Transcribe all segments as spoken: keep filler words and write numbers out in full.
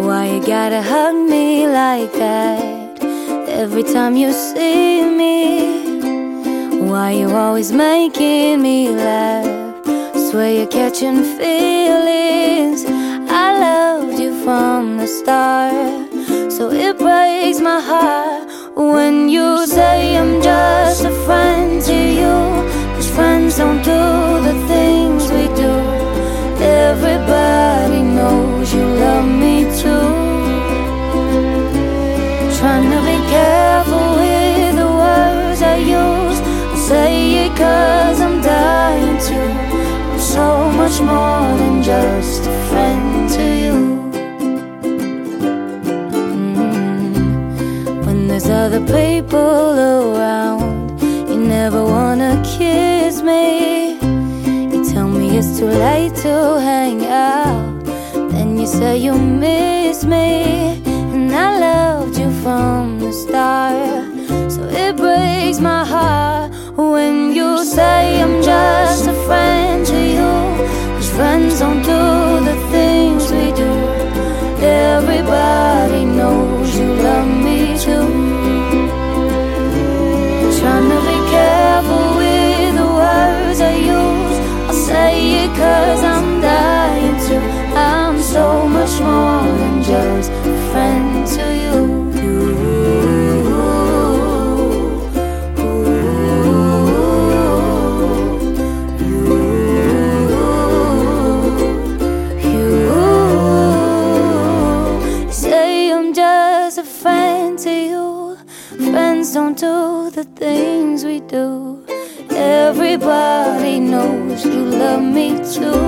Why you gotta hug me like that every time you see me? Why you always making me laugh? Swear you're catching feelings. I loved you from the start, so it breaks my heart when you say I'm just a friend to you. 'Cause friends don't do the things we do. Everybody knows you love me too. Trying to be careful with the words I use. I say it 'cause I'm dying to. I'm so much more than just a friend to you. mm. When there's other people around, you never wanna kiss me. You tell me it's too late to hang out, then you say you miss me. And I loved you from the start, so it breaks my heart when you say I'm just a friend to you. 'Cause friends don't do the things we do. Everybody knows you love me too. Trying to be careful with the words I use. I'll say it 'cause I'm dying to. I'm so much more than just a friend to you. Friends don't do the things we do. Everybody knows you love me too.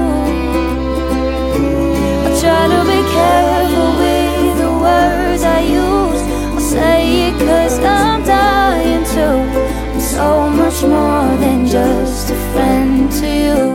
I try to be careful with the words I use. I'll say it 'cause I'm dying to. I'm so much more than just a friend to you.